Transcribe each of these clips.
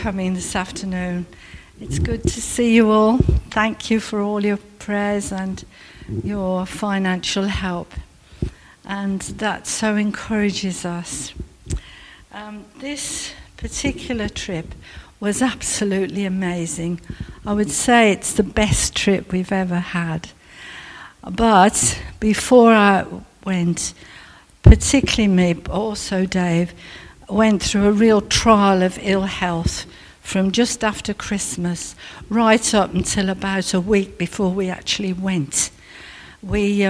Coming this afternoon. It's good to see you all. Thank you for all your prayers and your financial help. And that so encourages us. This particular trip was absolutely amazing. I would say it's the best trip we've ever had. But before I went, particularly me, but also Dave, went through a real trial of ill health from just after Christmas right up until about a week before we actually went. We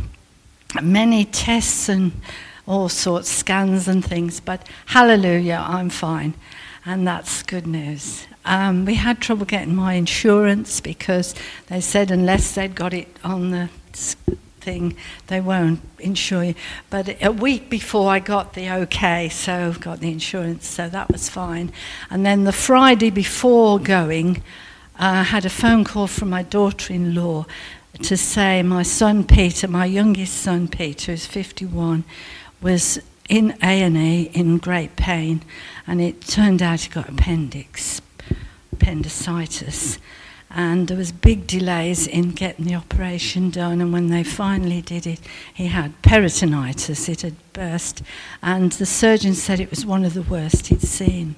many tests and all sorts, scans and things, but hallelujah, I'm fine, and that's good news. We had trouble getting my insurance because they said unless they'd got it on the thing, they won't insure you. But a week before I got the okay, so got the insurance, so that was fine. And then the Friday before going, I had a phone call from my daughter-in-law to say my son Peter, my youngest son Peter, who's 51, was in A&E in great pain, and it turned out he got appendicitis. And there was big delays in getting the operation done, and when they finally did it, he had peritonitis. It had burst, and the surgeon said it was one of the worst he'd seen.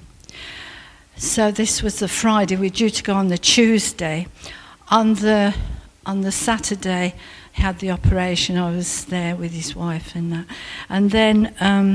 So this was the Friday. We were due to go on the Tuesday. On the Saturday, he had the operation. I was there with his wife and that. And then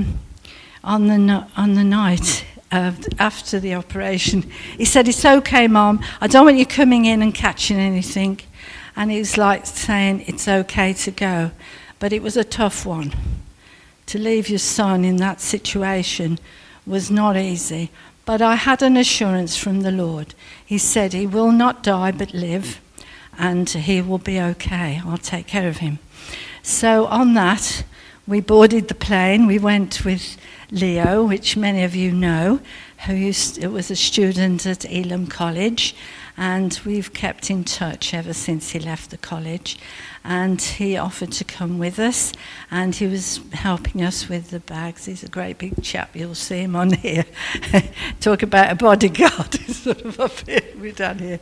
on the night after the operation, he said, "It's okay, Mum, I don't want you coming in and catching anything." And he was like saying, "It's okay to go." But it was a tough one. To leave your son in that situation was not easy. But I had an assurance from the Lord. He said he will not die but live, and he will be okay. I'll take care of him. So on that, we boarded the plane. We went with Leo, which many of you know, who was a student at Elam College, and we've kept in touch ever since he left the college. And he offered to come with us, and he was helping us with the bags. He's a great big chap. You'll see him on here. Talk about a bodyguard. He's sort of up here, we're down here.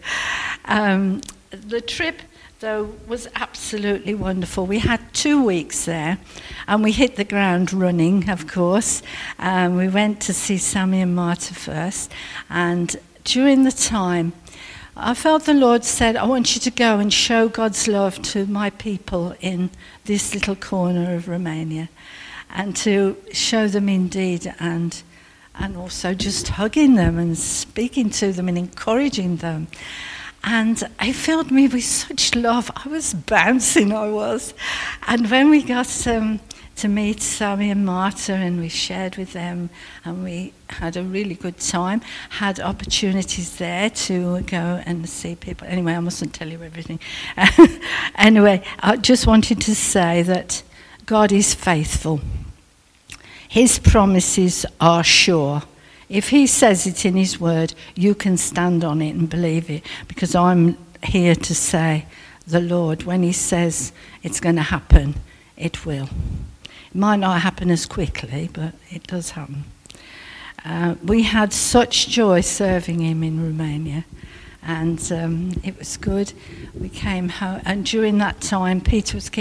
The trip, though, was absolutely wonderful. We had 2 weeks there, and we hit the ground running, of course. We went to see Sammy and Marta first, and during the time, I felt the Lord said, "I want you to go and show God's love to my people in this little corner of Romania, and to show them indeed, and also just hugging them and speaking to them and encouraging them." And it filled me with such love. I was bouncing, I was. And when we got to meet Sammy and Marta, and we shared with them, and we had a really good time, had opportunities there to go and see people. Anyway, I mustn't tell you everything. Anyway, I just wanted to say that God is faithful. His promises are sure. If he says it in his word, you can stand on it and believe it, because I'm here to say, the Lord, when he says it's going to happen, it will. It might not happen as quickly, but it does happen. We had such joy serving him in Romania, and it was good. We came home, and during that time, Peter was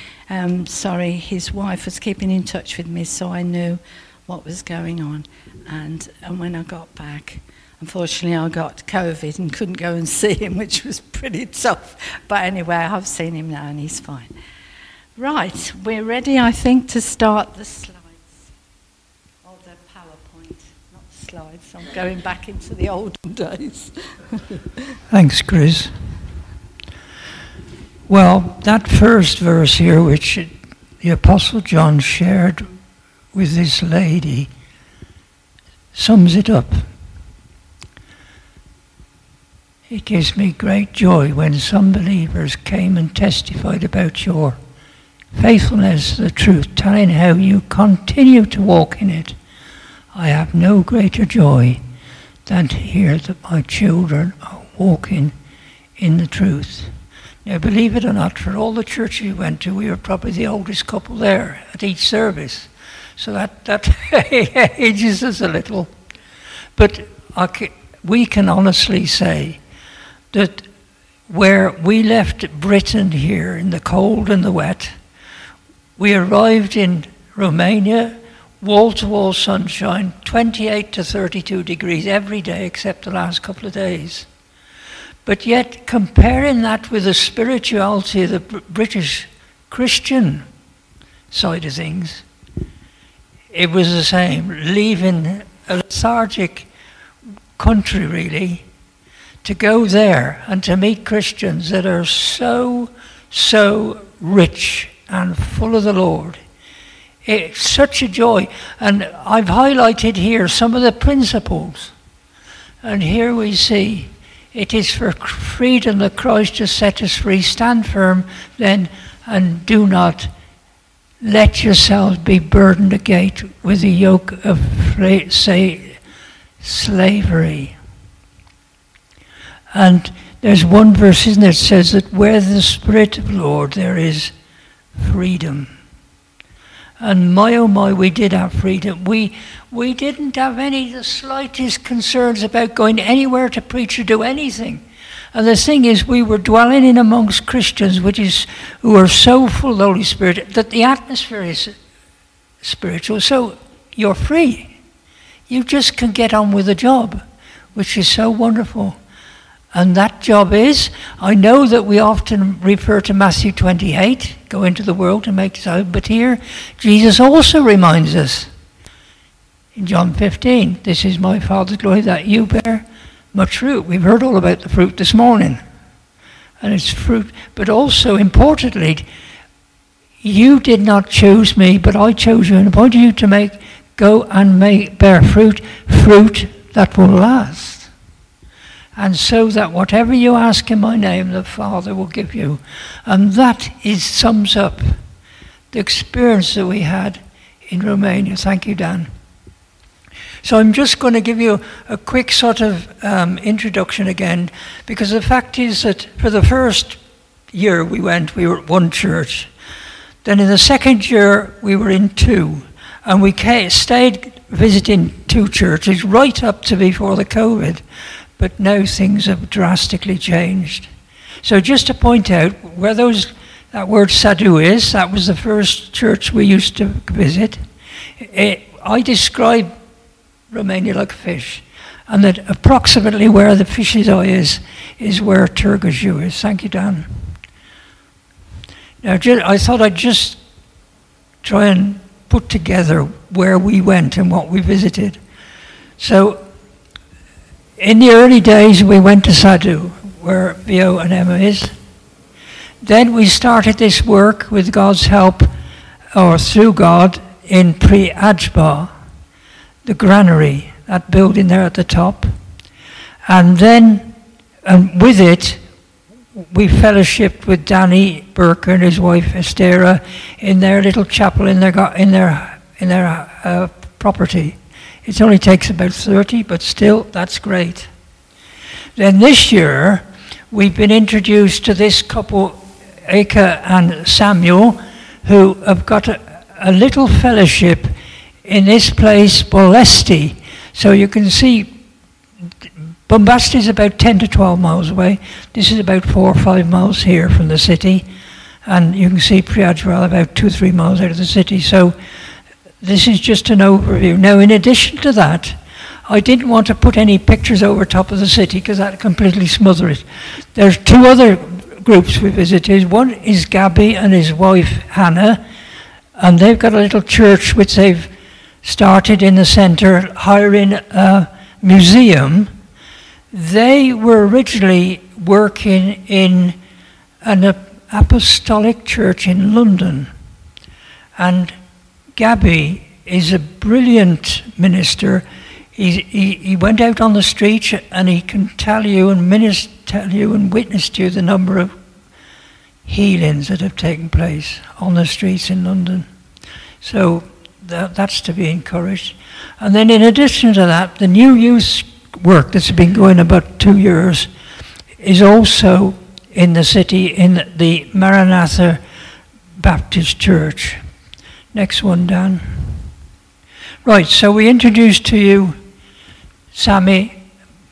his wife was keeping in touch with me, so I knew what was going on. And when I got back, unfortunately I got COVID and couldn't go and see him, which was pretty tough. But anyway, I've seen him now and he's fine. Right, we're ready, I think, to start the slides. Or the PowerPoint, not the slides. I'm going back into the olden days. Thanks, Chris. Well, that first verse here, which the Apostle John shared with this lady, sums it up. It gives me great joy when some believers came and testified about your faithfulness to the truth, telling how you continue to walk in it. I have no greater joy than to hear that my children are walking in the truth. Now, believe it or not, for all the churches we went to, we were probably the oldest couple there at each service. So that ages us a little. But we can honestly say that where we left Britain here in the cold and the wet, we arrived in Romania, wall-to-wall sunshine, 28 to 32 degrees every day except the last couple of days. But yet, comparing that with the spirituality of the British Christian side of things, it was the same. Leaving a lethargic country, really, to go there and to meet Christians that are so rich and full of the Lord. It's such a joy. And I've highlighted here some of the principles. And here we see, it is for freedom that Christ has set us free. Stand firm then, and do not let yourselves be burdened again with the yoke of, slavery. And there's one verse, isn't there, that says that where the Spirit of the Lord, there is freedom. And my oh my, we did have freedom. We didn't have the slightest concerns about going anywhere to preach or do anything. And the thing is, we were dwelling in amongst Christians, who are so full of the Holy Spirit, that the atmosphere is spiritual. So you're free. You just can get on with the job, which is so wonderful. And that job is, I know that we often refer to Matthew 28, go into the world and make disciples, but here Jesus also reminds us in John 15, this is my Father's glory, that you bear much fruit. We've heard all about the fruit this morning. And it's fruit, but also importantly, you did not choose me, but I chose you and appointed you to go and bear fruit that will last. And so that whatever you ask in my name, the Father will give you. And that sums up the experience that we had in Romania. Thank you, Dan. So I'm just going to give you a quick sort of introduction again, because the fact is that for the first year we were at one church. Then in the second year we were in two. And we stayed visiting two churches right up to before the COVID. But now things have drastically changed. So just to point out where that word sadhu is, that was the first church we used to visit. I describe Romania like a fish, and that approximately where the fish's eye is where Târgu is. Thank you, Dan. Now, I thought I'd just try and put together where we went and what we visited. So, in the early days, we went to Sadhu, where Vio and Emma is. Then we started this work with God's help, or through God, in Pre-Ajba, the granary, that building there at the top. And then, with it, we fellowshipped with Danny Burke and his wife Estera in their little chapel in their property. It only takes about 30, but still, that's great. Then this year, we've been introduced to this couple, Eka and Samuel, who have got a little fellowship in this place, Bolesti. So you can see, Bombasti is about 10 to 12 miles away. This is about 4 or 5 miles here from the city. And you can see Priajwal about 2 or 3 miles out of the city. So this is just an overview. Now, in addition to that, I didn't want to put any pictures over top of the city because that would completely smother it. There's two other groups we visited. One is Gabby and his wife Hannah, and they've got a little church which they've started in the centre, hiring a museum. They were originally working in an apostolic church in London, and Gabby is a brilliant minister. He went out on the street and he can tell you and witness to you the number of healings that have taken place on the streets in London. So that's to be encouraged. And then in addition to that, the new youth work that's been going about 2 years is also in the city in the Maranatha Baptist Church. Next one, Dan. Right, so we introduced to you Sammy,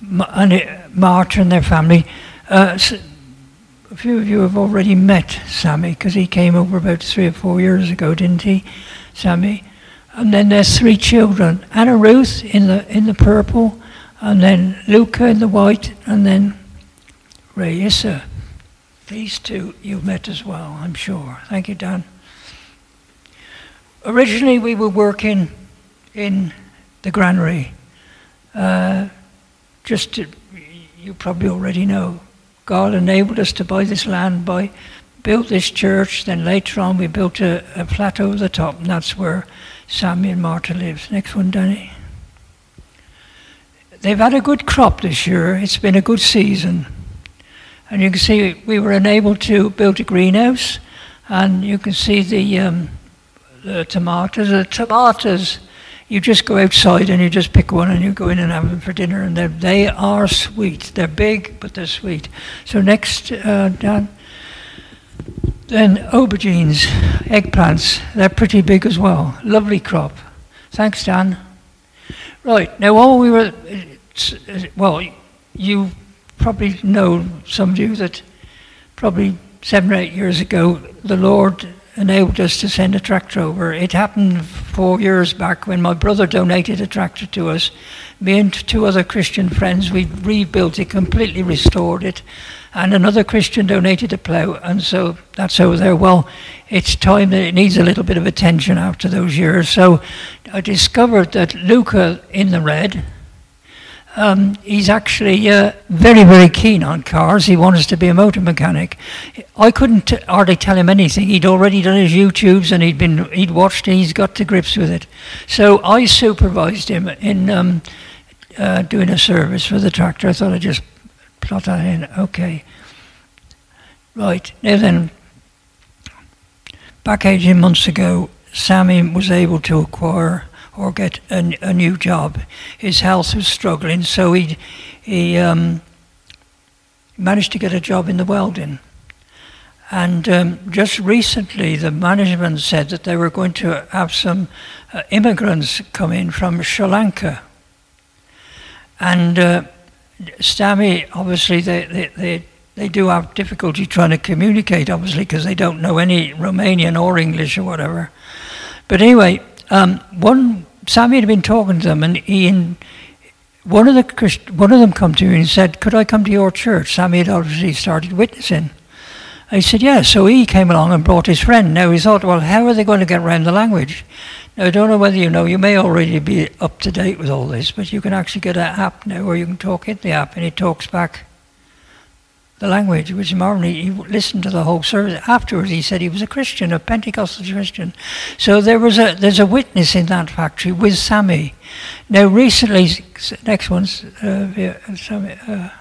Martha and their family. A few of you have already met Sammy, because he came over about 3 or 4 years ago, didn't he, Sammy? And then there's 3 children: Anna Ruth in the purple, and then Luca in the white, and then Raissa. These 2 you've met as well, I'm sure. Thank you, Dan. Originally, we were working in the granary. You probably already know, God enabled us to buy this land, built this church. Then later on, we built a flat over the top, and that's where Sammy and Martha lives. Next one, Danny. They've had a good crop this year. It's been a good season. And you can see we were enabled to build a greenhouse, and you can see the tomatoes. The tomatoes, you just go outside and you just pick one and you go in and have them for dinner, and they are sweet. They're big, but they're sweet. So next, Dan. Then aubergines, eggplants, they're pretty big as well. Lovely crop. Thanks, Dan. Right, now you probably know, some of you, that probably 7 or 8 years ago, the Lord enabled us to send a tractor over. It happened 4 years back when my brother donated a tractor to us. Me and 2 other Christian friends, we rebuilt it, completely restored it, and another Christian donated a plough, and so that's over there. Well, it's time that it needs a little bit of attention after those years. So I discovered that Luca in the red, he's actually very, very keen on cars. He wanted to be a motor mechanic. I couldn't hardly tell him anything. He'd already done his YouTubes, and he'd watched it. He's got to grips with it. So I supervised him in doing a service for the tractor. I thought I'd just plot that in. Okay. Right. Now then, back 18 months ago, Sammy was able to acquire or get a new job. His health was struggling, so he managed to get a job in the welding. And just recently, the management said that they were going to have some immigrants come in from Sri Lanka. And Sammy, obviously, they do have difficulty trying to communicate, obviously, because they don't know any Romanian or English or whatever. But anyway, Sammy had been talking to them, and one of them come to me and said, "Could I come to your church?" Sammy had obviously started witnessing. I said, "Yeah." So he came along and brought his friend. Now he thought, well, how are they going to get around the language? Now I don't know whether you know, you may already be up to date with all this, but you can actually get an app now where you can talk in the app and it talks back the language, which normally he listened to the whole service. Afterwards, he said he was a Christian, a Pentecostal Christian. So there's a witness in that factory with Sammy. Now, recently, next one's Sammy.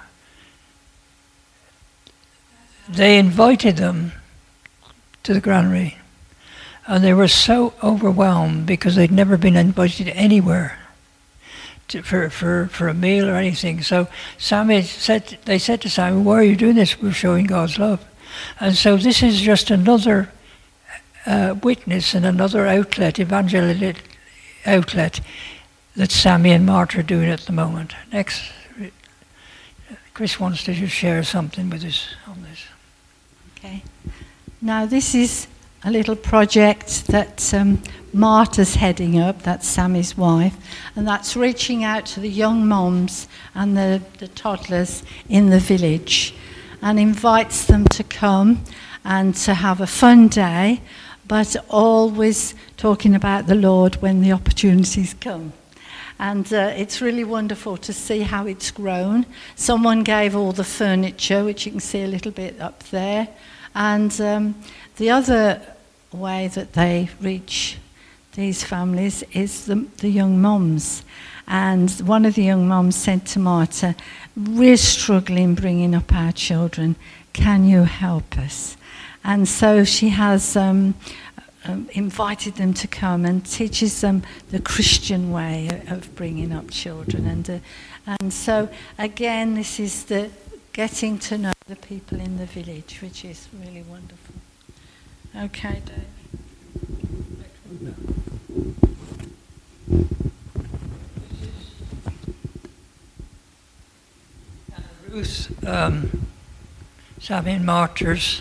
They invited them to the granary, and they were so overwhelmed because they'd never been invited anywhere for a meal or anything. So they said to Sammy, "Why are you doing this? We're showing God's love." And so this is just another witness and another outlet, evangelical outlet, that Sammy and Martha are doing at the moment. Next, Chris wants to just share something with us on this. Okay. Now this is a little project that Martha's heading up, that's Sammy's wife, and that's reaching out to the young moms and the toddlers in the village, and invites them to come and to have a fun day, but always talking about the Lord when the opportunities come. And it's really wonderful to see how it's grown. Someone gave all the furniture, which you can see a little bit up there, and the other way that they reach these families is the young mums. And one of the young mums said to Martha, "We're struggling bringing up our children. Can you help us?" And so she has invited them to come and teaches them the Christian way of bringing up children. And so again, this is the getting to know the people in the village, which is really wonderful. Okay, Dave. Ruth Sabine Martyrs,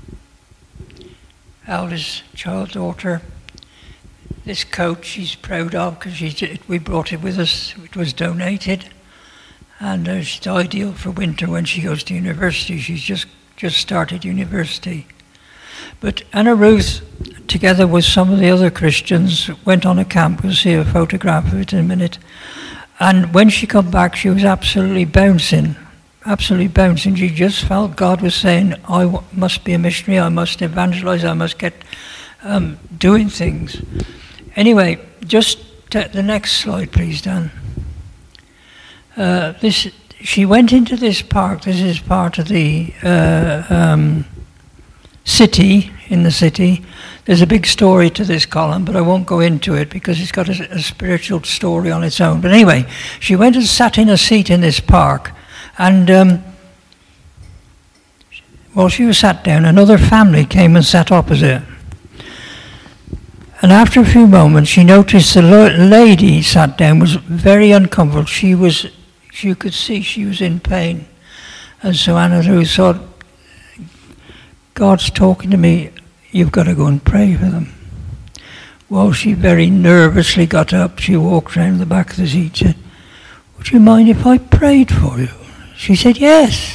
eldest child daughter. This coat she's proud of because we brought it with us. It was donated, and it's ideal for winter when she goes to university. She's just started university. But Anna Ruth, together with some of the other Christians, went on a camp. We'll see a photograph of it in a minute. And when she come back, she was absolutely bouncing. She just felt God was saying, I must be a missionary, I must evangelize, I must get doing things. Anyway, just the next slide, please, Dan. She went into this park. This is part of the city, in the city. There's a big story to this column, but I won't go into it because it's got a spiritual story on its own. But anyway, she went and sat in a seat in this park, and while she was sat down, another family came and sat opposite. And after a few moments, she noticed the lady sat down was very uncomfortable. You could see she was in pain. And so Anna Ruth thought, God's talking to me, you've got to go and pray for them. Well, she very nervously got up. She walked round the back of the seat and said, would you mind if I prayed for you? She said, yes.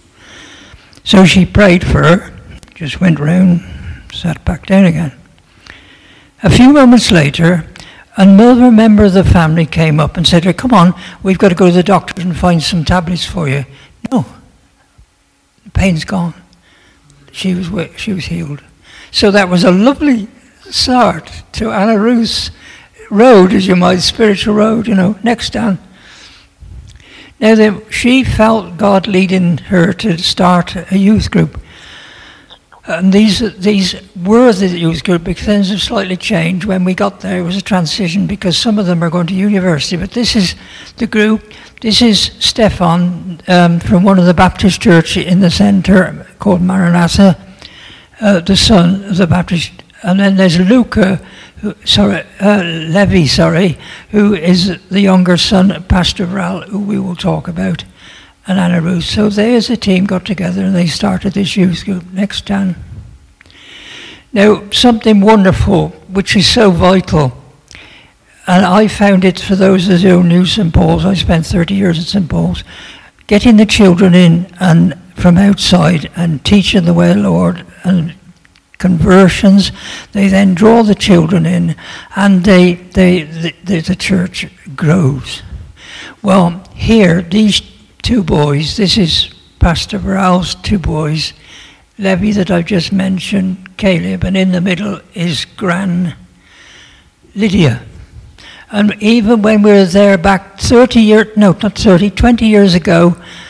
So she prayed for her, just went round, sat back down again. A few moments later, another member of the family came up and said to her, come on, we've got to go to the doctor and find some tablets for you. No, the pain's gone. She was healed. So that was a lovely start to Anna Ruth's road, as you might, spiritual road, next down. Now, she felt God leading her to start a youth group. And these were the youth group, because things have slightly changed. When we got there, it was a transition because some of them are going to university. But this is the group. This is Stefan from one of the Baptist church in the centre called Maranatha, the son of the Baptist. And then there's Luca, Levi, who is the younger son of Pastor Val, who we will talk about, and Anna Ruth. So they as a team got together and they started this youth group. Next, Dan. Now, something wonderful, which is so vital, and I found it for those who knew St. Paul's. I spent 30 years at St. Paul's, getting the children in and from outside and teaching the way of the Lord and conversions. They then draw the children in, and the church grows. Well, here, these two boys, this is Pastor Varal's two boys, Levi that I've just mentioned, Caleb, and in the middle is Gran Lydia. And even when we were there back 20 years ago,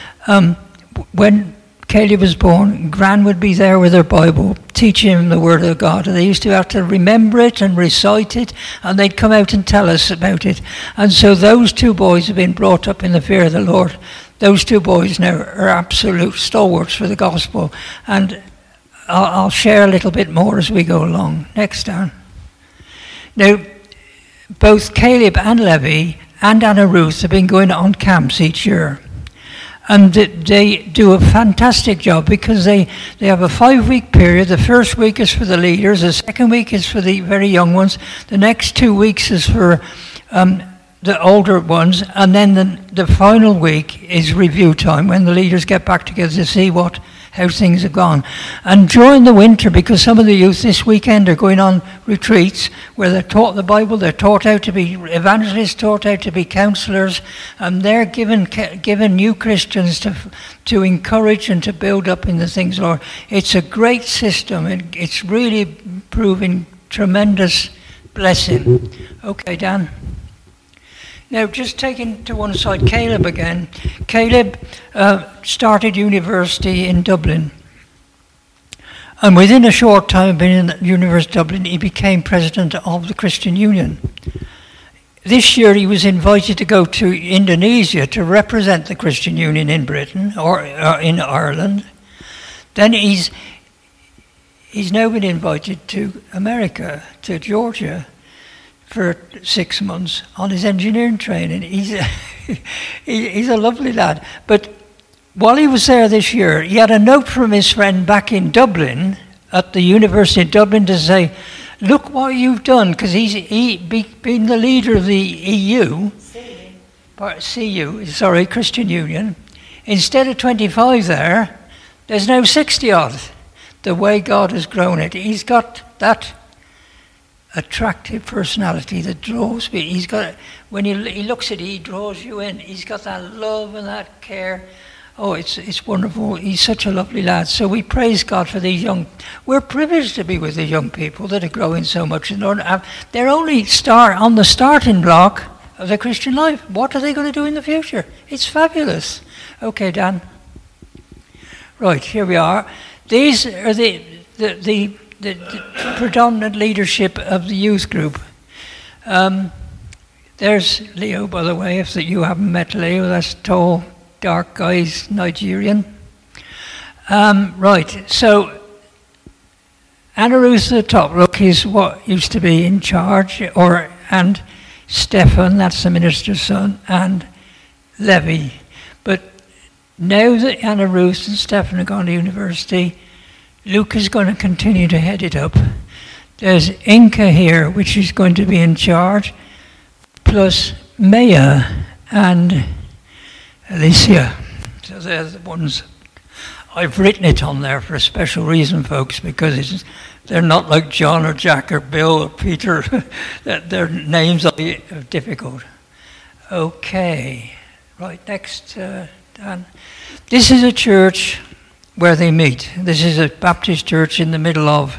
when Caleb was born, Gran would be there with her Bible, teaching him the Word of God. And they used to have to remember it and recite it, and they'd come out and tell us about it. And so those two boys have been brought up in the fear of the Lord. Those two boys now are absolute stalwarts for the gospel. And I'll share a little bit more as we go along. Next down. Now, both Caleb and Levi and Anna Ruth have been going on camps each year. And they do a fantastic job because they have a 5-week period. The first week is for the leaders. The second week is for the very young ones. The next 2 weeks is for the older ones. And then the final week is review time when the leaders get back together to see how things have gone. And during the winter, because some of the youth this weekend are going on retreats where they're taught the Bible, they're taught how to be evangelists, taught how to be counselors, and they're given new Christians to encourage and to build up in the things, Lord. It's a great system. It's really proving tremendous blessing. Okay, Dan. Now, just taking to one side Caleb again. Caleb started university in Dublin. And within a short time of being in the University of Dublin, he became president of the Christian Union. This year, he was invited to go to Indonesia to represent the Christian Union in Britain or in Ireland. Then he's now been invited to America, to Georgia, for 6 months on his engineering training. He's a lovely lad. But while he was there this year, he had a note from his friend back in Dublin, at the University of Dublin, to say, look what you've done, because being the leader of the EU, Christian Union, instead of 25 there's now 60 odd. The way God has grown it. He's got that attractive personality that draws me. He's got, when he looks at it, he draws you in. He's got that love and that care. Oh, it's wonderful. He's such a lovely lad. So we praise God for these young. We're privileged to be with the young people that are growing so much. They're only on the starting block of their Christian life. What are they going to do in the future? It's fabulous. Okay, Dan. Right, here we are. These are the predominant leadership of the youth group. There's Leo, by the way, if you haven't met Leo. That's tall, dark guy, he's Nigerian. Right, so Anna Ruth at the top, look, is what used to be in charge, and Stefan, that's the minister's son, and Levy. But now that Anna Ruth and Stefan have gone to university, Luke is going to continue to head it up. There's Inca here, which is going to be in charge, plus Maya and Alicia. So they're the ones. I've written it on there for a special reason, folks, because they're not like John or Jack or Bill or Peter. Their names are difficult. Okay. Right, next, Dan. This is a church where they meet. This is a Baptist church in the middle of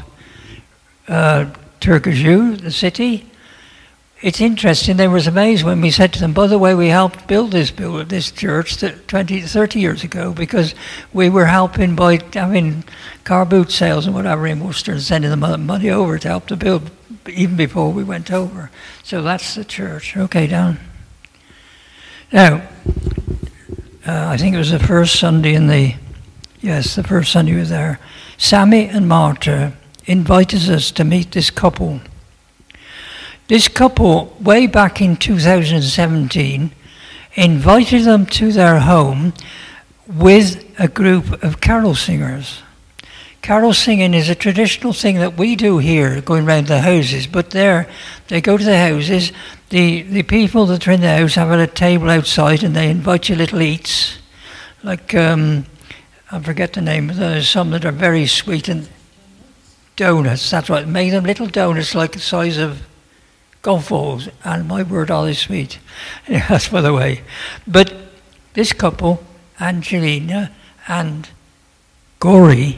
Turkoglu, the city. It's interesting, they was amazed when we said to them, by the way, we helped build this church 30 years ago, because we were helping by having car boot sales and whatever in Worcester and sending them money over to help to build even before we went over. So that's the church. Okay, Dan. Now, I think it was the first Sunday the first Sunday we were there. Sammy and Marta invited us to meet this couple. This couple, way back in 2017, invited them to their home with a group of carol singers. Carol singing is a traditional thing that we do here, going round the houses, but they go to the houses, the people that are in the house have a table outside and they invite you little eats, like, I forget the name, but there's some that are very sweet, and donuts, that's right, make them little donuts like the size of golf balls, and my word, all is sweet. That's by the way. But this couple, Angelina and Gory,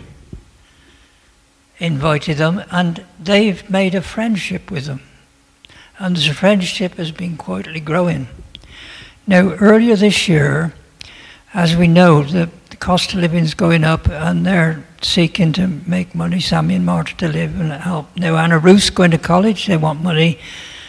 invited them, and they've made a friendship with them. And this friendship has been quietly growing. Now, earlier this year, as we know, the cost of living is going up, and they're seeking to make money, Sammy and Marta, to live and help. Now, Anna Ruth's going to college, they want money.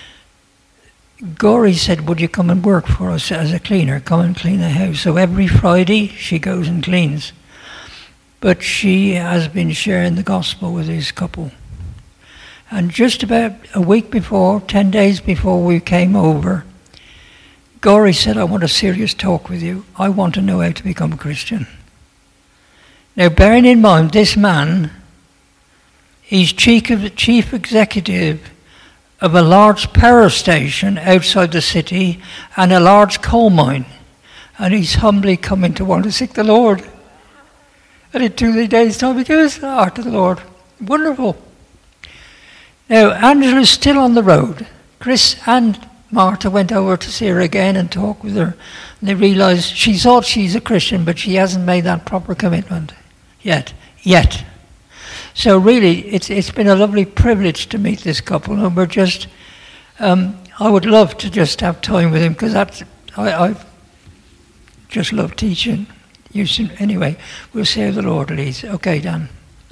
Gory said, would you come and work for us as a cleaner? Come and clean the house. So every Friday, she goes and cleans. But she has been sharing the gospel with this couple. And just about a week before, 10 days before we came over, Gory said, I want a serious talk with you. I want to know how to become a Christian. Now, bearing in mind, this man, he's chief executive of a large power station outside the city and a large coal mine. And he's humbly coming to want to seek the Lord. And in 2 days' time, he gives the heart to the Lord. Wonderful. Now, Angela's still on the road. Chris and Marta went over to see her again and talk with her. And they realised she thought she's a Christian, but she hasn't made that proper commitment yet. So really, it's been a lovely privilege to meet this couple, and we're just, I would love to just have time with him, because I just love teaching. Anyway, we'll see how the Lord leads. Okay, Dan.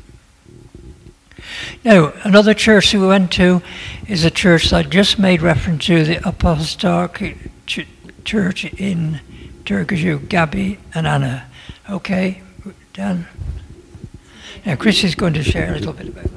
Now, another church we went to is a church I just made reference to, the Apostolic Church in Turkoglu, Gabby and Anna. Okay, Dan? Now, Chris is going to share a little bit about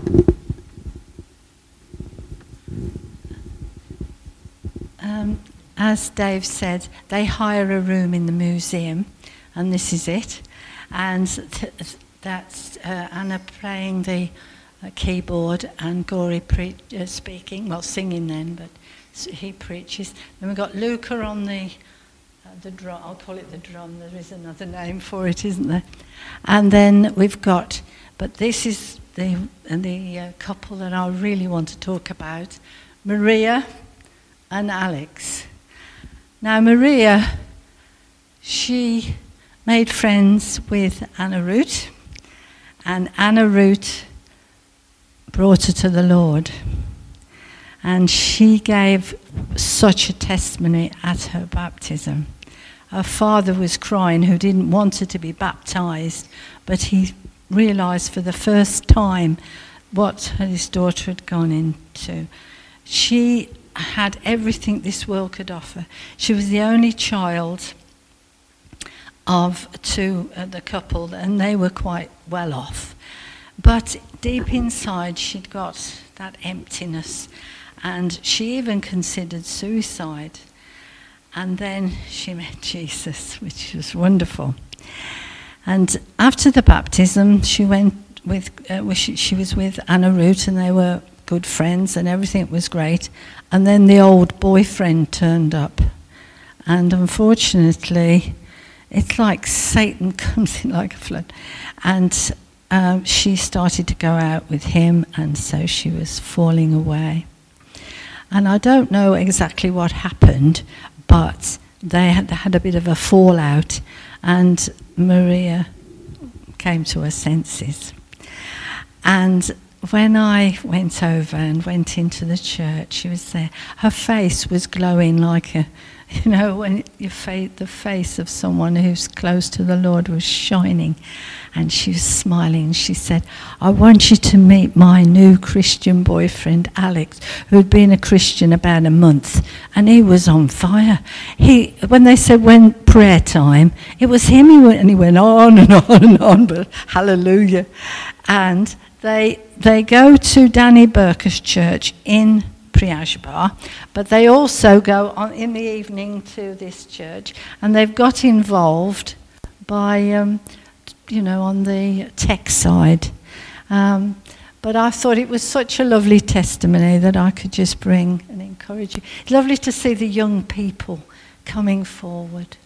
that. as Dave said, they hire a room in the museum, and this is it. And that's Anna playing the keyboard and Gory speaking, well, singing then, but he preaches. Then we've got Luca on the drum. I'll call it the drum. There is another name for it, isn't there? And then we've got, but this is the couple that I really want to talk about, Maria and Alex. Now, Maria, she made friends with Anna Root, and Anna Root brought her to the Lord. And she gave such a testimony at her baptism. Her father was crying, who didn't want her to be baptized, but he realized for the first time what his daughter had gone into. She had everything this world could offer. She was the only child of the couple, and they were quite well off. But deep inside, she'd got that emptiness, and she even considered suicide. And then she met Jesus, which was wonderful. And after the baptism, she went with she was with Anna Root, and they were good friends, and everything was great. And then the old boyfriend turned up, and unfortunately, it's like Satan comes in like a flood. And she started to go out with him, and so she was falling away. And I don't know exactly what happened, but they had a bit of a fallout, and Maria came to her senses. And when I went over and went into the church, she was there. Her face was glowing like when the face of someone who's close to the Lord was shining, and she was smiling. She said, "I want you to meet my new Christian boyfriend, Alex, who'd been a Christian about a month, and he was on fire. When they said when prayer time, it was him. He went on and on and on, but hallelujah." And they go to Danny Burker's church in Priajba, but they also go on in the evening to this church, and they've got involved by, on the tech side. But I thought it was such a lovely testimony that I could just bring and encourage you. It's lovely to see the young people coming forward.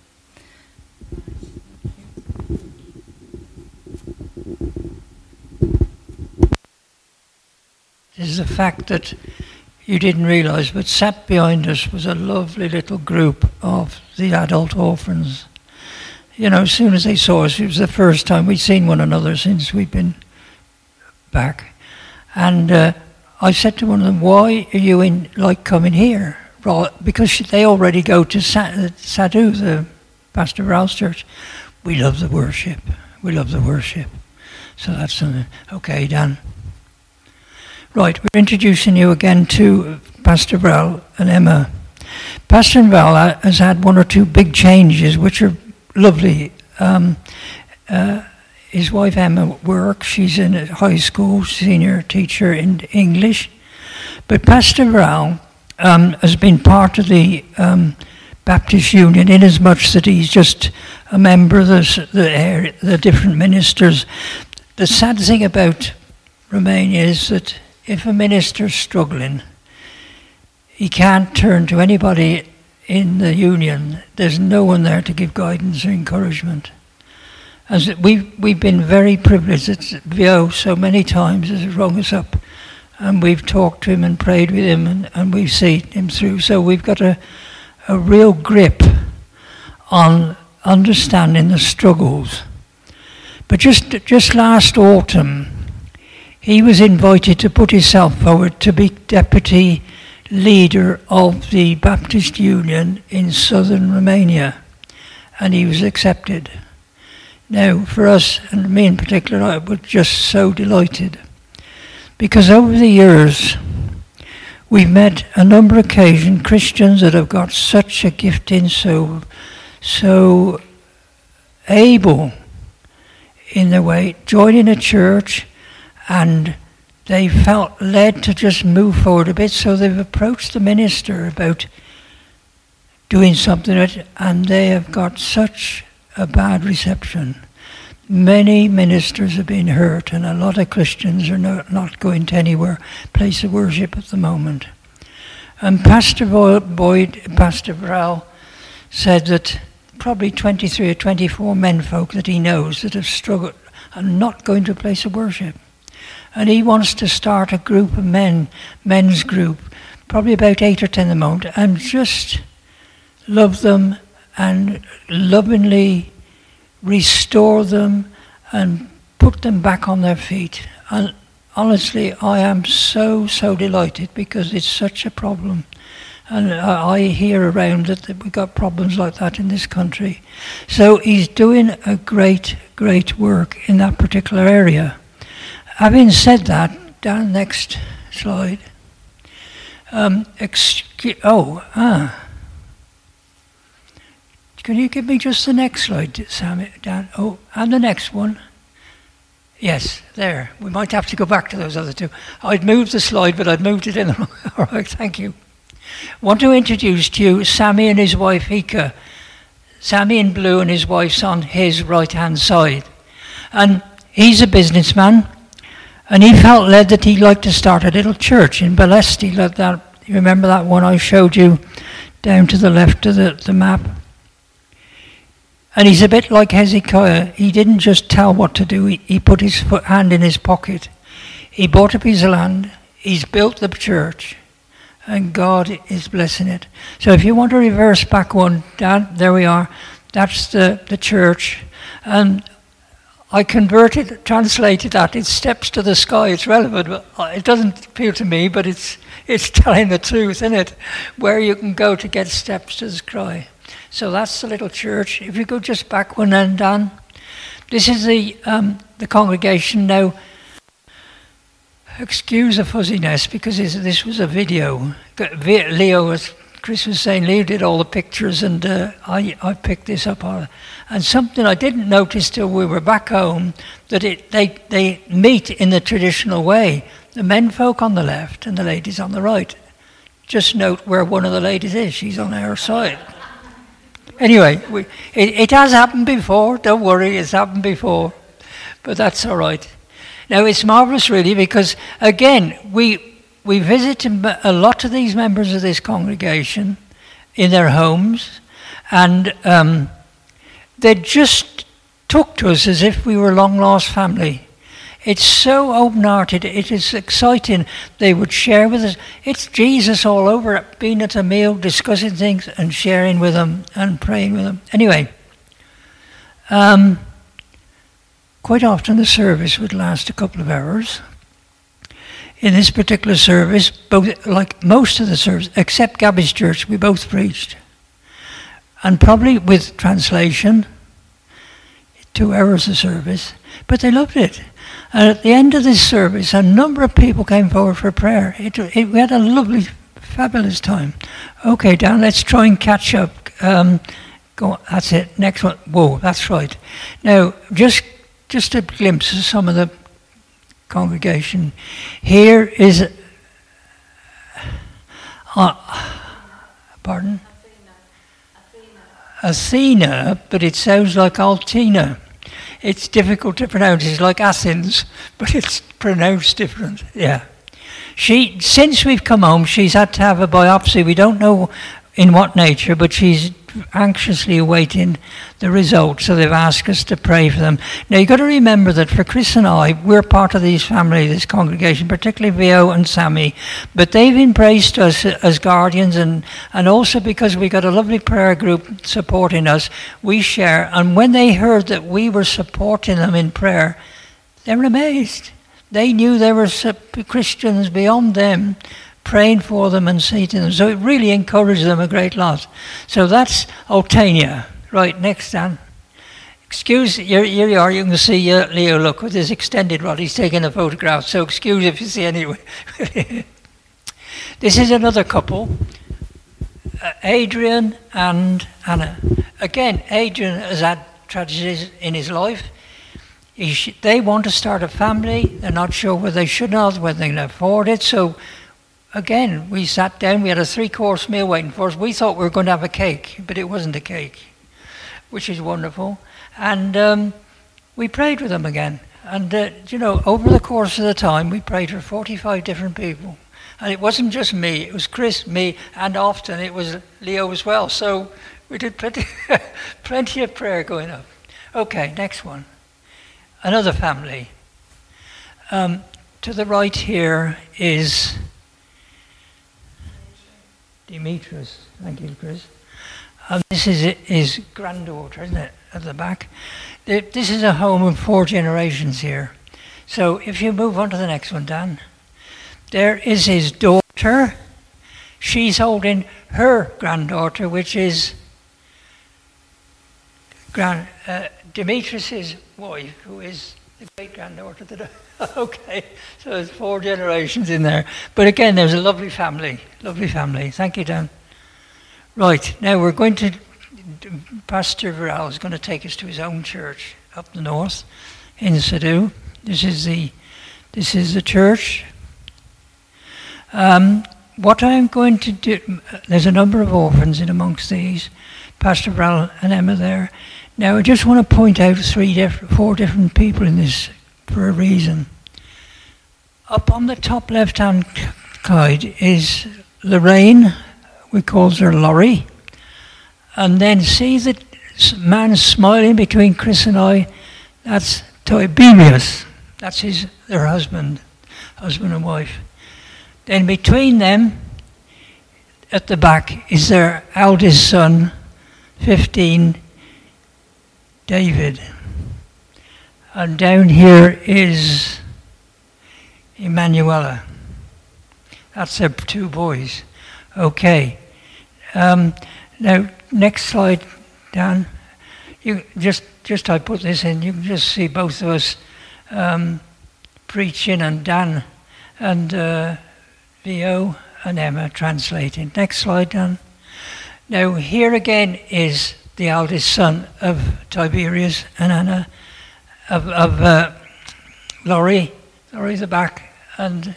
This is a fact that you didn't realise, but sat behind us was a lovely little group of the adult orphans. As soon as they saw us, it was the first time we'd seen one another since we'd been back. And I said to one of them, "Why are you coming here?" Because they already go to Sadhu, the Pastor Ralph's church. "We love the worship. We love the worship." So that's something. Okay, Dan. Right, we're introducing you again to Pastor Val and Emma. Pastor Val has had one or two big changes, which are lovely. His wife Emma works. She's in a high school, senior teacher in English. But Pastor Val has been part of the Baptist Union in as much that he's just a member of the different ministers. The sad thing about Romania is that if a minister's struggling, he can't turn to anybody in the union. There's no one there to give guidance or encouragement. As we've been very privileged that Vio so many times has rung us up, and we've talked to him and prayed with him, and we've seen him through. So we've got a real grip on understanding the struggles. But just last autumn, he was invited to put himself forward to be deputy leader of the Baptist Union in southern Romania, and he was accepted. Now, for us, and me in particular, I was just so delighted, because over the years, we've met a number of occasions Christians that have got such a gifting, so able in their way, joining a church, and they felt led to just move forward a bit, so they've approached the minister about doing something with it, and they have got such a bad reception. Many ministers have been hurt, and a lot of Christians are not going to anywhere place of worship at the moment. And Pastor Burrell said that probably 23 or 24 menfolk that he knows that have struggled and not going to a place of worship. And he wants to start a group of men's group, probably about 8 or 10 at the moment, and just love them and lovingly restore them and put them back on their feet. And honestly, I am so delighted, because it's such a problem. And I hear around that we've got problems like that in this country. So he's doing a great work in that particular area. Having said that, down next slide. Can you give me just the next slide, Sam? Dan? Oh, and the next one. Yes, there. We might have to go back to those other two. I'd moved the slide, but I'd moved it in. All right, thank you. Want to introduce to you Sammy and his wife Hika. Sammy in blue and his wife's on his right-hand side. And he's a businessman, and he felt led that he'd like to start a little church in Balesti, like that. You remember that one I showed you down to the left of the map? And he's a bit like Hezekiah. He didn't just tell what to do. He put his hand in his pocket. He bought a piece of land. He's built the church. And God is blessing it. So if you want to reverse back one, Dan, there we are. That's the church. And I translated that. It's steps to the sky. It's relevant. But it doesn't appeal to me, but it's telling the truth, isn't it? Where you can go to get steps to the sky. So that's the little church. If you go just back one end, Dan. This is the congregation now. Excuse the fuzziness, because this was a video. Leo, as Chris was saying, Leo did all the pictures, and I picked this up. And something I didn't notice till we were back home, that they meet in the traditional way. The men folk on the left and the ladies on the right. Just note where one of the ladies is. She's on our side. Anyway, it has happened before. Don't worry, it's happened before. But that's all right. Now, it's marvellous, really, because, again, we visit a lot of these members of this congregation in their homes, and they just took to us as if we were a long-lost family. It's so open-hearted. It is exciting. They would share with us. It's Jesus all over it, being at a meal, discussing things and sharing with them and praying with them. Anyway, quite often the service would last a couple of hours. In this particular service, both, like most of the service, except Gabby's church, we both preached. And probably with translation, 2 hours of service, but they loved it. And at the end of this service, a number of people came forward for prayer. We had a lovely, fabulous time. Okay, Dan, let's try and catch up. Go on, that's it. Next one. Whoa, that's right. Now, just a glimpse of some of the congregation. Here is... pardon? Athena, but it sounds like Altina. It's difficult to pronounce. It's like Athens, but it's pronounced different. Yeah. Since we've come home, she's had to have a biopsy. We don't know in what nature, but she's anxiously awaiting the result. So they've asked us to pray for them. Now, you've got to remember that for Chris and I, we're part of this family, this congregation, particularly Vio and Sammy. But they've embraced us as guardians, and also because we got a lovely prayer group supporting us, we share. And when they heard that we were supporting them in prayer, they were amazed. They knew there were Christians beyond them praying for them and seeing them. So it really encouraged them a great lot. So that's Altania. Right, next, Dan. Excuse, here you are, you can see Leo, look, with his extended rod. He's taking a photograph, so excuse if you see anyway. This is another couple, Adrian and Anna. Again, Adrian has had tragedies in his life. They want to start a family. They're not sure whether they should not, whether they can afford it. So again, we sat down, we had a 3-course meal waiting for us. We thought we were going to have a cake, but it wasn't a cake, which is wonderful. And we prayed with them again. And, over the course of the time, we prayed for 45 different people. And it wasn't just me, it was Chris, me, and often it was Leo as well. So we did plenty of prayer going up. Okay, next one. Another family. To the right here is Demetrius. Thank you, Chris. This is his granddaughter, isn't it, at the back? This is a home of 4 generations here. So if you move on to the next one, Dan. There is his daughter. She's holding her granddaughter, which is Demetrius's wife, who is the great-granddaughter to the... Okay, so there's 4 generations in there. But again, there's a lovely family. Lovely family. Thank you, Dan. Right, now we're going to... Pastor Viral is going to take us to his own church up the north in Sadhu. This is the church. What I'm going to do... There's a number of orphans in amongst these. Pastor Viral and Emma there. Now, I just want to point out 4 different people in this for a reason. Up on the top left-hand side is Lorraine. We call her Laurie. And then see the man smiling between Chris and I? That's Tiberius. That's their husband and wife. Then between them, at the back, is their eldest son, 15, David. And down here is Emanuela. That's their 2 boys. Okay. Now, next slide, Dan. You just I put this in. You can just see both of us preaching, and Dan and Leo and Emma translating. Next slide, Dan. Now, here again is the eldest son of Tiberius and Anna, of Laurie. Laurie's the back, and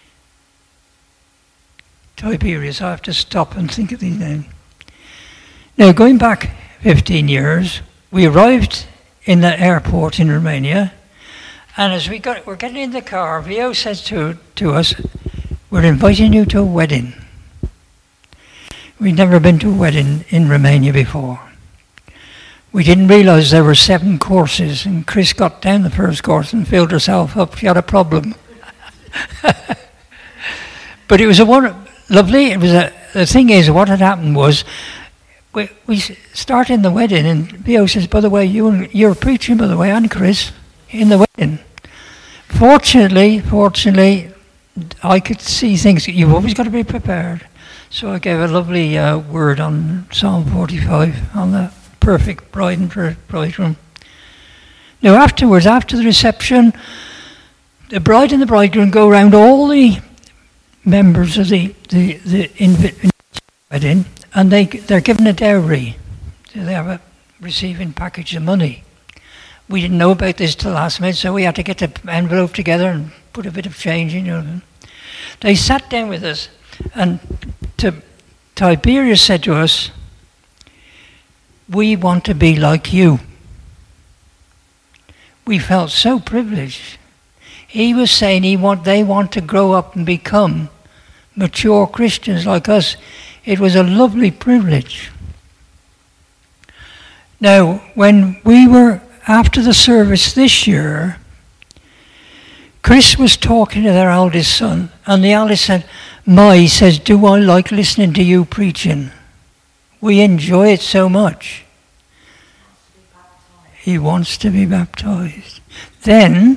Tiberius. I have to stop and think of these names. Now, going back 15 years, we arrived in the airport in Romania, and as we're getting in the car, Vio says to us, "We're inviting you to a wedding." We'd never been to a wedding in Romania before. We didn't realise there were 7 courses, and Chris got down the first course and filled herself up. She had a problem. But it was lovely. The thing is, what had happened was, we started the wedding, and Vio says, "By the way, you're preaching, by the way, and Chris, in the wedding." Fortunately, I could see things. You've always got to be prepared. So I gave a lovely word on Psalm 45, on the perfect bride and bridegroom. Now afterwards, after the reception, the bride and the bridegroom go around all the members of the wedding, and they're given a dowry. So they have a receiving package of money. We didn't know about this till last minute, so we had to get the envelope together and put a bit of change in. They sat down with us, and Tiberius said to us, "We want to be like you." We felt so privileged. He was saying they want to grow up and become mature Christians like us. It was a lovely privilege. Now, when we were after the service this year, Chris was talking to their eldest son, and the eldest said, "Mai says, do I like listening to you preaching? We enjoy it so much." He wants to be baptized. Then,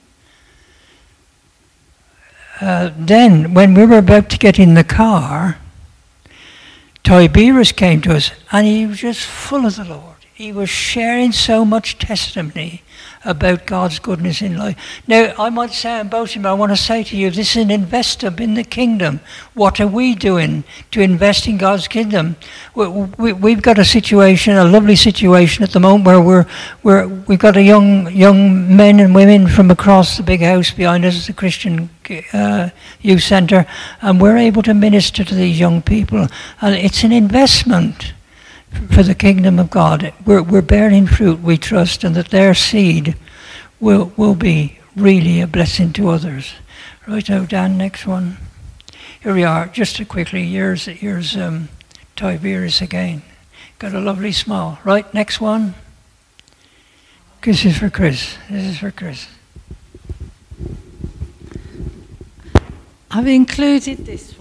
when we were about to get in the car, Tiberius came to us, and he was just full of the Lord. He was sharing so much testimony about God's goodness in life. Now, I might say, I'm boasting, but I want to say to you, this is an investment in the kingdom. What are we doing to invest in God's kingdom? We've got a situation, a lovely situation at the moment where we've got a young men and women from across the big house behind us, the Christian youth centre, and we're able to minister to these young people. And it's an investment for the kingdom of God. We're bearing fruit, we trust, and that their seed will be really a blessing to others. Right now, Dan, next one. Here we are, just quickly, here's Tiberius again. Got a lovely smile. Right, next one. This is for Chris. I've included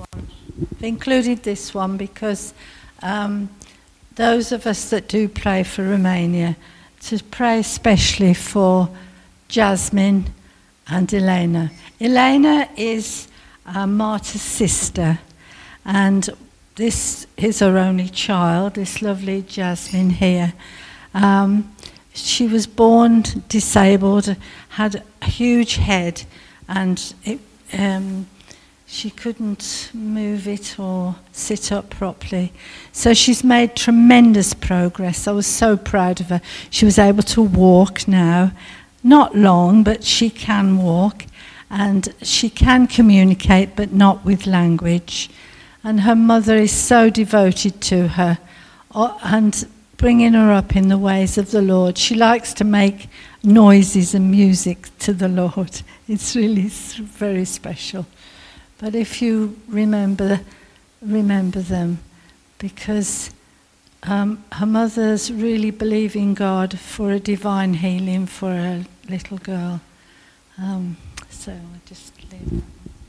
this one because those of us that do pray for Romania, to pray especially for Jasmine and Elena. Elena is Marta's sister, and this is her only child, this lovely Jasmine here. She was born disabled, had a huge head, and she couldn't move it or sit up properly. So she's made tremendous progress. I was so proud of her. She was able to walk now. Not long, but she can walk. And she can communicate, but not with language. And her mother is so devoted to her and bringing her up in the ways of the Lord. She likes to make noises and music to the Lord. It's really very special. But if you remember them, because her mother's really believing God for a divine healing for her little girl. So I just leave that.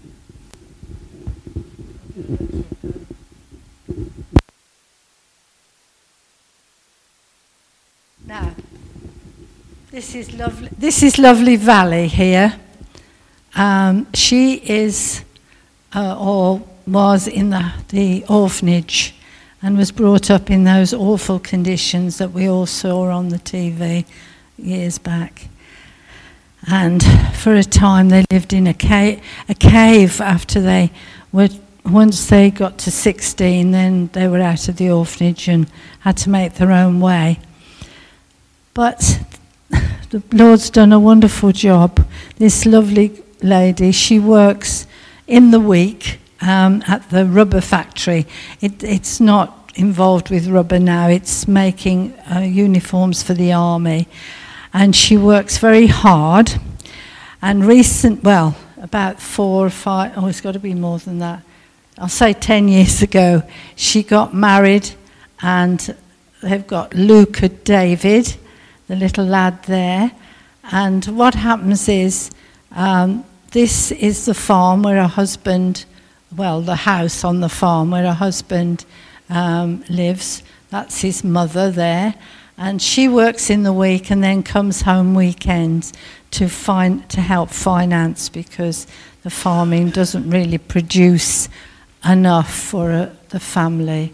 Now, this is lovely Valley here. She is or was in the orphanage and was brought up in those awful conditions that we all saw on the TV years back. And for a time they lived in a cave after they were, once they got to 16, then they were out of the orphanage and had to make their own way. But the Lord's done a wonderful job. This lovely lady, she works in the week at the rubber factory. It's not involved with rubber now, it's making uniforms for the army. And she works very hard. And about 4 or 5, it's got to be more than that. I'll say 10 years ago, she got married, and they've got Luca David, the little lad there. And what happens is, this is the farm where her husband, the house on the farm where her husband lives. That's his mother there. And she works in the week and then comes home weekends to help finance, because the farming doesn't really produce enough for the family.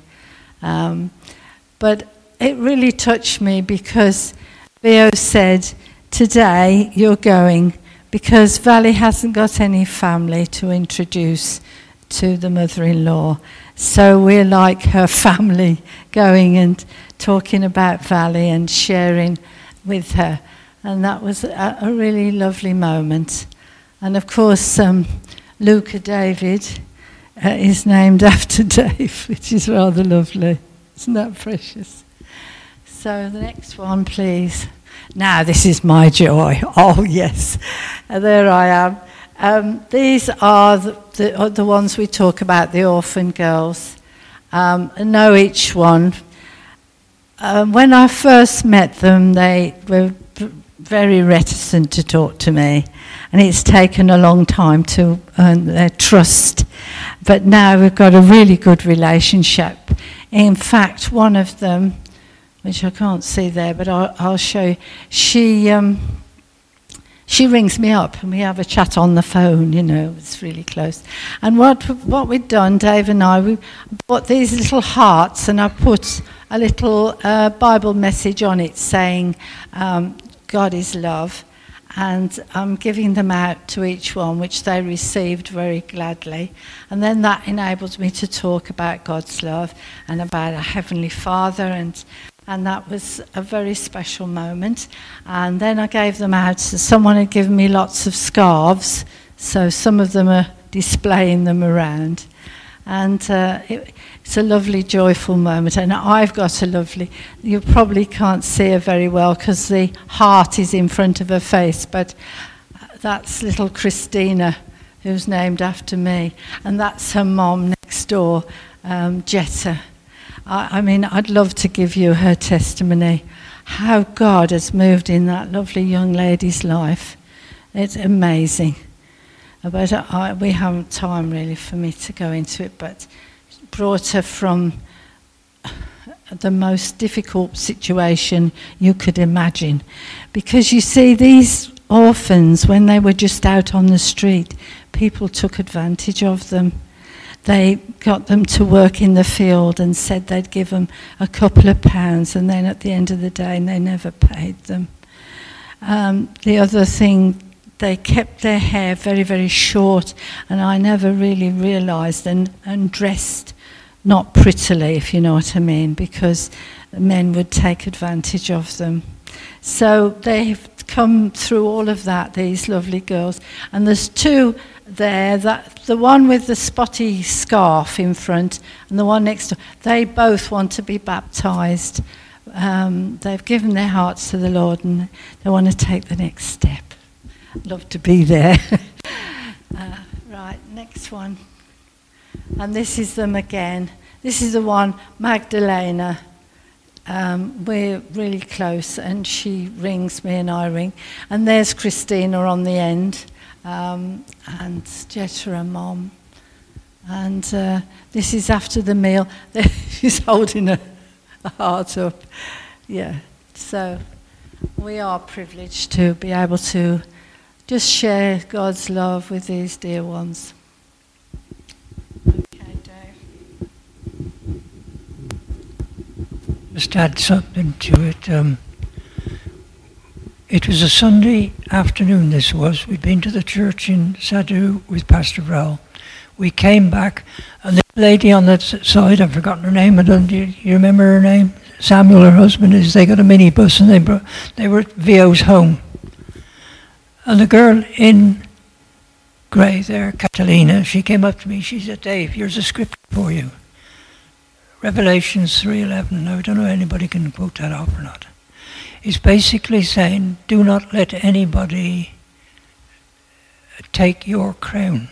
But it really touched me because Theo said, today you're going, because Valley hasn't got any family to introduce to the mother-in-law. So we're like her family, going and talking about Valley and sharing with her. And that was a really lovely moment. And of course, Luca David is named after Dave, which is rather lovely. Isn't that precious? So the next one, please. Now, this is my joy. Oh, yes. There I am. These are the ones we talk about, the orphan girls. I know each one. When I first met them, they were very reticent to talk to me. And it's taken a long time to earn their trust. But now we've got a really good relationship. In fact, one of them, which I can't see there, but I'll show you. She rings me up and we have a chat on the phone, it's really close. And what we'd done, Dave and I, we bought these little hearts and I put a little Bible message on it saying God is love, and I'm giving them out to each one, which they received very gladly. And then that enables me to talk about God's love and about our Heavenly Father, and that was a very special moment. And then I gave them out. So someone had given me lots of scarves, so some of them are displaying them around. And it's a lovely, joyful moment. And I've got a lovely, you probably can't see her very well because the heart is in front of her face, but that's little Christina, who's named after me. And that's her mom next door, Jetta. I mean, I'd love to give you her testimony, how God has moved in that lovely young lady's life. It's amazing. But we haven't time really for me to go into it, but brought her from the most difficult situation you could imagine. Because you see, these orphans, when they were just out on the street, people took advantage of them. They got them to work in the field and said they'd give them a couple of pounds, and then at the end of the day they never paid them. The other thing, they kept their hair very, very short, and I never really realised, and dressed not prettily, if you know what I mean, because men would take advantage of them. So they've come through all of that, these lovely girls. And there's two there, the one with the spotty scarf in front and the one next door, they both want to be baptised. They've given their hearts to the Lord and they want to take the next step. I'd love to be there. Right, next one. And this is them again. This is the one, Magdalena. We're really close, and she rings me and I ring. And there's Christina on the end, and Jetta, her mom. And this is after the meal. She's holding her heart up. Yeah, so we are privileged to be able to just share God's love with these dear ones. Okay, Dave. Just add something to it. It was a Sunday afternoon, this was. We'd been to the church in Sadhu with Pastor Rowell. We came back, and the lady on that side, I've forgotten her name, do you remember her name? Samuel, her husband, they got a minibus, and they were at VO's home. And the girl in grey there, Catalina, she came up to me, she said, Dave, here's a scripture for you. Revelations 3:11. Now, I don't know if anybody can quote that off or not. It's basically saying, do not let anybody take your crown.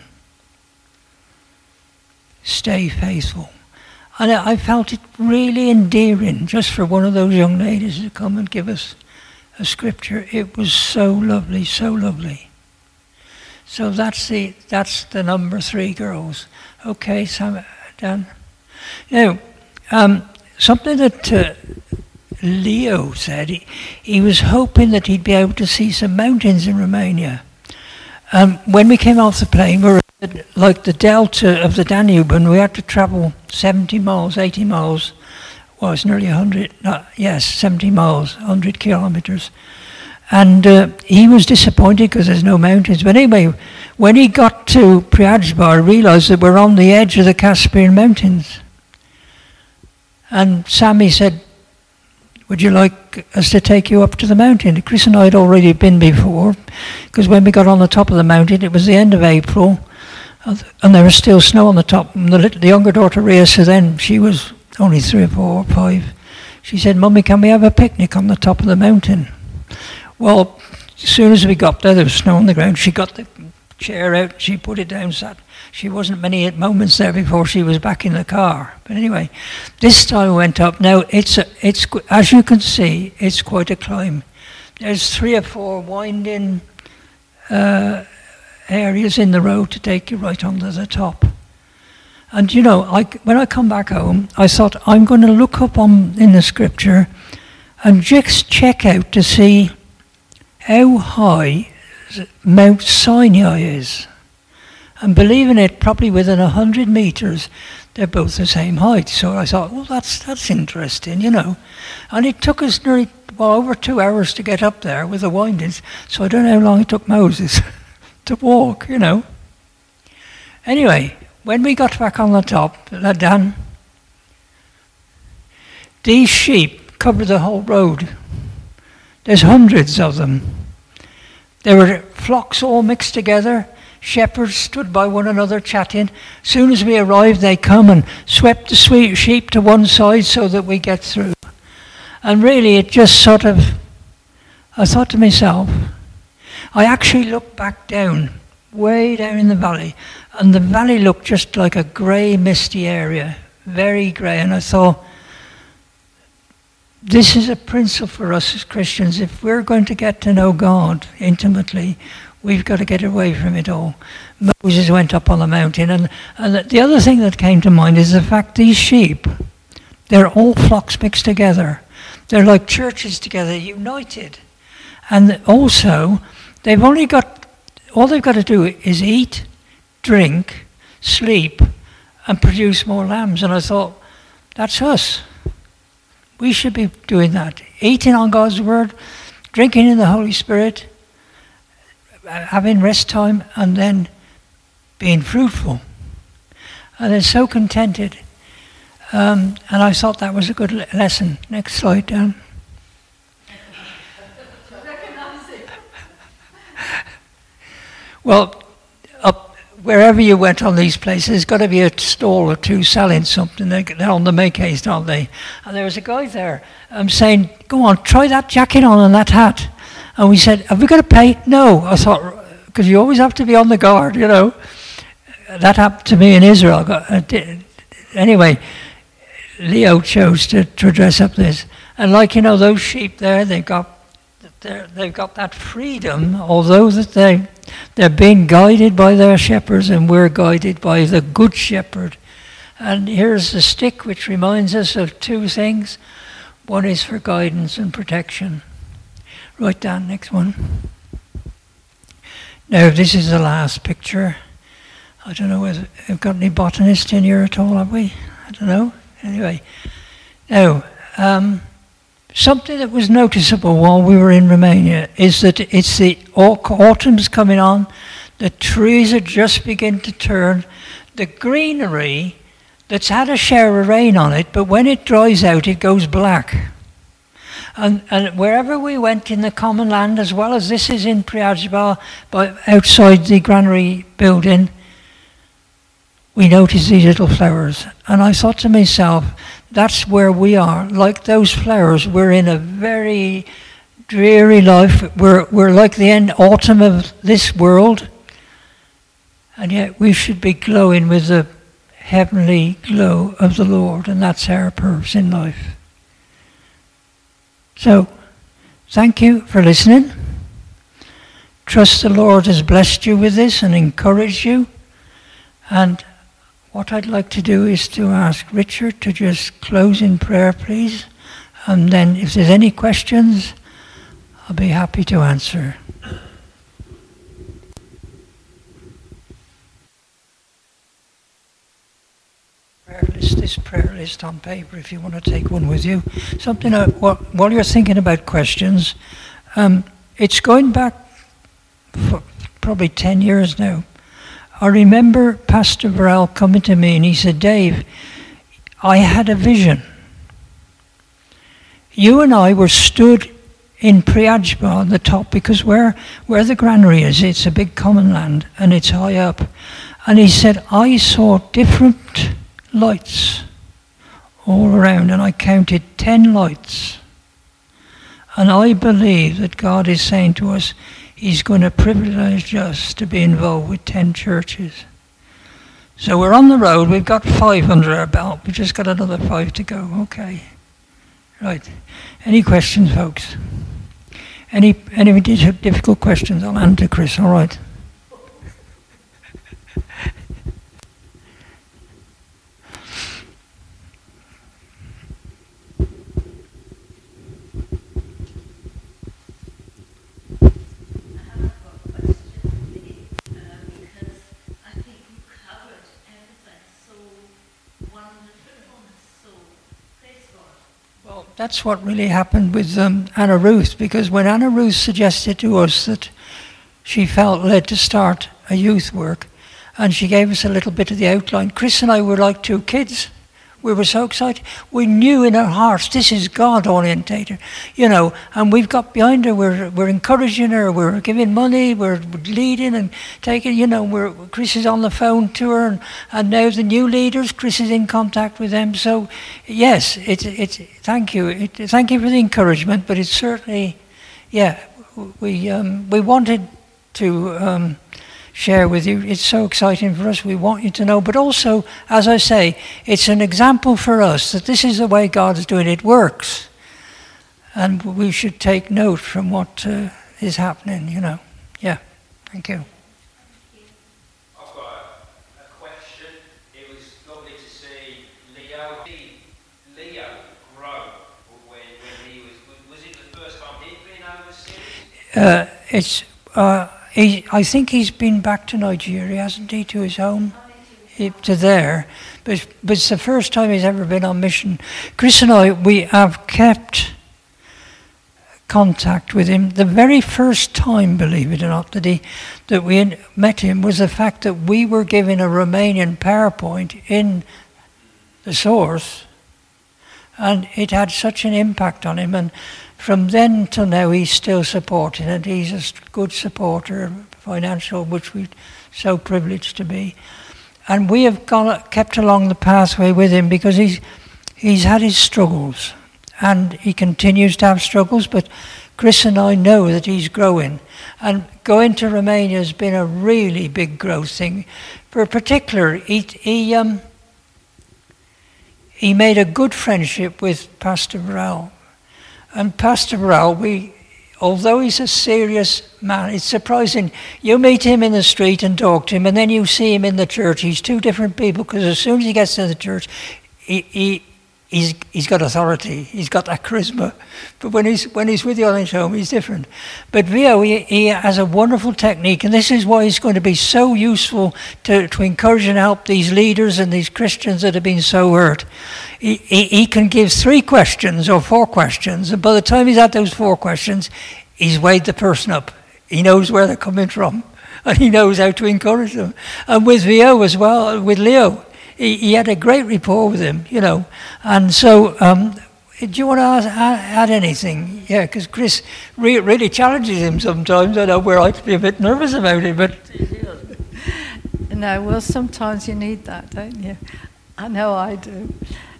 Stay faithful. And I felt it really endearing just for one of those young ladies to come and give us a scripture. It was so lovely, so lovely. So that's the number 3 girls. Okay, Sam, Dan. Now, something that Leo said, he was hoping that he'd be able to see some mountains in Romania. When we came off the plane, we were like the delta of the Danube, and we had to travel 70 miles, 80 miles. Well, it's nearly 100, 70 miles, 100 kilometres. And he was disappointed because there's no mountains. But anyway, when he got to Priajbar, he realised that we're on the edge of the Caspian Mountains. And Sammy said, would you like us to take you up to the mountain? Chris and I had already been before, because when we got on the top of the mountain, it was the end of April, and there was still snow on the top. And the younger daughter, Rhea, so then she was only 3 or 4 or 5. She said, Mummy, can we have a picnic on the top of the mountain? Well, as soon as we got there was snow on the ground. She got the chair out, she put it down, sat. She wasn't many moments there before she was back in the car. But anyway, this time we went up. Now, it's as you can see, it's quite a climb. There's 3 or 4 winding areas in the road to take you right onto the top. And you know, when I come back home, I thought I'm going to look up in the scripture and just check out to see how high Mount Sinai is. And believing it, probably within 100 metres, they're both the same height. So I thought, well, that's interesting, you know. And it took us nearly, over 2 hours to get up there with the windings. So I don't know how long it took Moses to walk, you know. Anyway, when we got back on the top, Dan, these sheep cover the whole road. There's hundreds of them. There were flocks all mixed together. Shepherds stood by one another chatting. As soon as we arrived, they come and swept the sweet sheep to one side so that we get through. And really, it just sort of, I thought to myself, I actually looked back down, way down in the valley, and the valley looked just like a grey, misty area, very grey. And I thought, this is a principle for us as Christians. If we're going to get to know God intimately, we've got to get away from it all. Moses went up on the mountain, and the other thing that came to mind is the fact these sheep, they're all flocks mixed together. They're like churches together, united. And also, all they've got to do is eat, drink, sleep, and produce more lambs. And I thought, that's us. We should be doing that. Eating on God's word, drinking in the Holy Spirit, having rest time, and then being fruitful. And then so contented. And I thought that was a good lesson. Next slide, Dan. Well, wherever you went on these places, there's got to be a stall or two selling something. They're on the make-haste, aren't they? And there was a guy there saying, go on, try that jacket on and that hat. And we said, have we got to pay? No. I thought, because you always have to be on the guard, you know. That happened to me in Israel. Anyway, Leo chose to dress up this. And like, you know, those sheep there, they've got that freedom, although that they're being guided by their shepherds, and we're guided by the good shepherd. And here's the stick, which reminds us of two things. One is for guidance and protection. Right, Dan, next one. Now, this is the last picture. I don't know whether we've got any botanists in here at all, have we? I don't know. Anyway, now, something that was noticeable while we were in Romania is that it's the autumn's coming on, the trees are just beginning to turn, the greenery that's had a shower of rain on it, but when it dries out, it goes black. And wherever we went in the common land, as well as this is in Priajba, but outside the granary building, we noticed these little flowers. And I thought to myself, that's where we are. Like those flowers, we're in a very dreary life. We're like the autumn of this world. And yet we should be glowing with the heavenly glow of the Lord. And that's our purpose in life. So, thank you for listening. Trust the Lord has blessed you with this and encouraged you. And what I'd like to do is to ask Richard to just close in prayer, please. And then if there's any questions, I'll be happy to answer. This prayer list on paper, if you want to take one with you. Something while you're thinking about questions, it's going back for probably 10 years now. I remember Pastor Burrell coming to me and he said, Dave, I had a vision. You and I were stood in Priajba on the top, because where the granary is, it's a big common land and it's high up. And he said, I saw different lights all around, and I counted 10 lights. And I believe that God is saying to us, He's going to privilege us to be involved with 10 churches. So we're on the road. We've got 5 under our belt. We've just got another 5 to go. Okay. Right. Any questions, folks? Any difficult questions? I'll hand to Chris. All right. That's what really happened with Anna Ruth, because when Anna Ruth suggested to us that she felt led to start a youth work, and she gave us a little bit of the outline, Chris and I were like two kids. We were so excited. We knew in our hearts this is God orientated, and we've got behind her. We're encouraging her. We're giving money. We're leading and taking. Chris is on the phone to her, and now the new leaders. Chris is in contact with them. So yes, it's thank you. Thank you for the encouragement. But it's certainly, we wanted to. Share with you. It's so exciting for us. We want you to know. But also, as I say, it's an example for us that this is the way God is doing it. It works. And we should take note from what is happening, Yeah, thank you. I've got a question. It was lovely to see Leo grow when he was it the first time he'd been overseas? I think he's been back to Nigeria, hasn't he, to his home, to there. But it's the first time he's ever been on mission. Chris and I, we have kept contact with him. The very first time, believe it or not, that we met him was the fact that we were given a Romanian PowerPoint in the source, and it had such an impact on him. And from then till now, he's still supporting, and he's a good supporter, financial, which we're so privileged to be. And we have kept along the pathway with him because he's had his struggles, and he continues to have struggles. But Chris and I know that he's growing, and going to Romania has been a really big growth thing. For particular, he made a good friendship with Pastor Burrell. And Pastor Burrell, although he's a serious man, it's surprising. You meet him in the street and talk to him, and then you see him in the church. He's two different people, because as soon as he gets to the church, he's got authority. He's got that charisma. But when he's with you on his home, he's different. But Vio, he has a wonderful technique, and this is why he's going to be so useful to encourage and help these leaders and these Christians that have been so hurt. He can give 3 questions or 4 questions, and by the time he's at those 4 questions, he's weighed the person up. He knows where they're coming from, and he knows how to encourage them. And with Vio as well, with Leo, he had a great rapport with him, And so, do you want to add anything? Yeah, because Chris really challenges him sometimes. I know where I'd be a bit nervous about it, but... No, well, sometimes you need that, don't you? I know I do.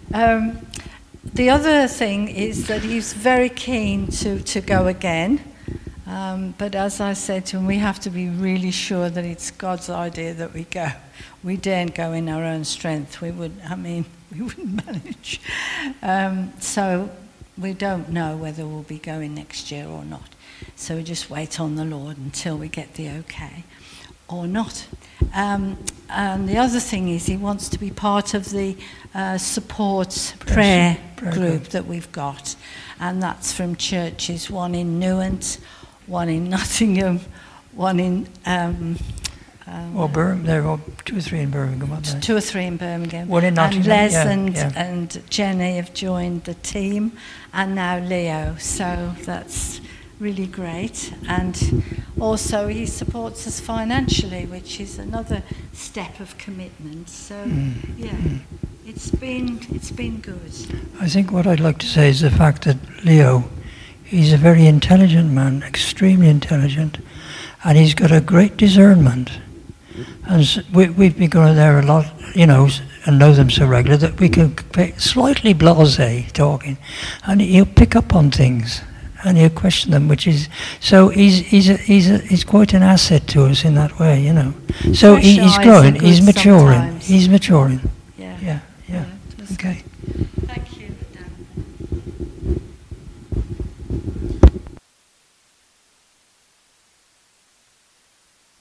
The other thing is that he's very keen to go again. But as I said to him, we have to be really sure that it's God's idea that we go. We daren't go in our own strength. We wouldn't manage. So we don't know whether we'll be going next year or not. So we just wait on the Lord until we get the okay or not. And the other thing is he wants to be part of the support prayer group that we've got. And that's from churches, one in Newent, one in Nottingham, one in... Birmingham, there are 2 or 3 in Birmingham, aren't there? 2 or 3 in Birmingham. One in Nottingham, and Les and Jenny have joined the team, and now Leo. So that's really great. And also he supports us financially, which is another step of commitment. So it's been good. I think what I'd like to say is the fact that Leo, he's a very intelligent man, extremely intelligent, and he's got a great discernment. And we've been going there a lot, and know them so regular that we can be slightly blasé talking, and he'll pick up on things and he'll question them, which is so he's quite an asset to us in that way, So he's growing, he's maturing, Yeah. Okay. Thank